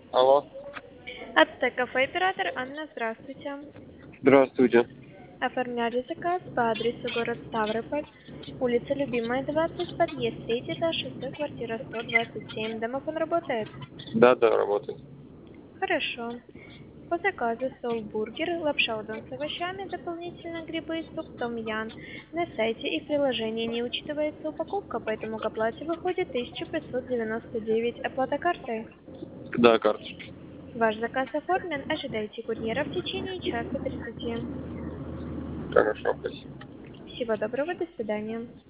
Алло. Ацтек кафе оператор Анна, здравствуйте. Здравствуйте. Оформляли заказ по адресу город Ставрополь, улица Любимая, 20, подъезд 3 этаж, шоссе, квартира 127. Домофон работает? Да, да, работает. Хорошо. По заказу соул-бургер, лапша удон с овощами, дополнительно грибы, суп том-ян. На сайте и в приложении не учитывается упаковка, поэтому к оплате выходит 1599. Оплата картой. Да, карточка. Ваш заказ оформлен, ожидайте курьера в течение часа 30. Хорошо, спасибо. Всего доброго, до свидания.